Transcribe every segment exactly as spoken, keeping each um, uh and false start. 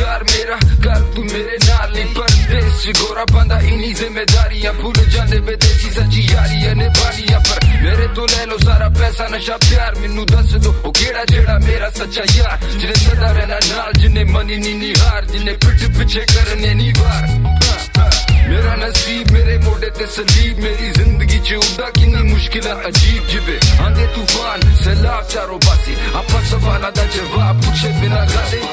यार मेरा कर तू मेरे नाल नहीं परदेस च गोरा बंदा इन्हीं जिम्मेदारियां भूल जाने विदेशी सच्ची यारियां निभानियां पर मेरे तो ले लो सारा पैसा नशा प्यार मैनू दस दो ओ केड़ा जेड़ा मेरा सच्चा यार जिन्हें सदा रहना नाल जिन्हें मनी नी नी हार जिन्हें पिठ पिछे करने नी वार मेरा नसीब मेरे मोड़े ते सलीब मेरी जिंदगी च उड़ा किन्नी मुश्किलां अजीब जिबे आंदे तूफान सैलाब चारों पासे आपा सवालां दा जवाब पूछे बिना गाले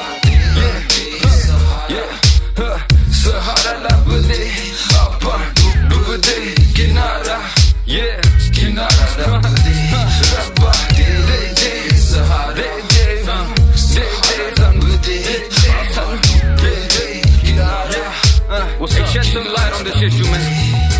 सहारा लभदे आपा डुबदे किनारा किनारा लभदे रब्बा दे दे सहारा दे दे लभदे दे दे किनारा. Well, say shed some light on this issue, man.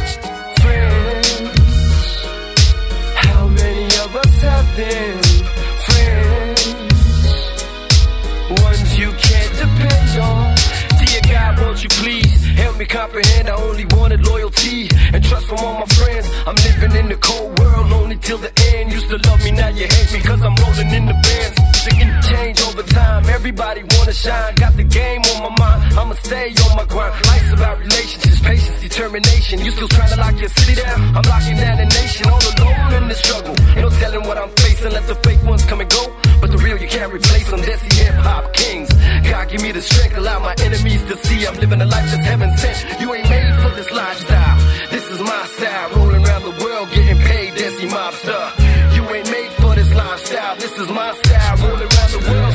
Friends, how many of us have them? Friends, ones you can't depend on. Dear God, won't you please help me comprehend? I only wanted loyalty and trust from all my friends. I'm living in the cold world, lonely till the end. Used to love me, now you hate me, cause I'm rolling in the bands. Seeking change over time, everybody wanna shine. Got the game on my mind, I'ma stay on my grind. Life's about relationships, patience, determination. You still trying to lock your city down? I'm locking down the nation, all alone in the struggle. Ain't no telling what I'm facing, let the fake ones come and go. But the real you can't replace them, Desi hip-hop kings. God give me the strength, allow my enemies to see I'm living a life that's heaven sent. You ain't made for this lifestyle, this is my style. Rolling around the world, getting paid, Desi mobster. You ain't made for this lifestyle, this is my style. Rolling around the world,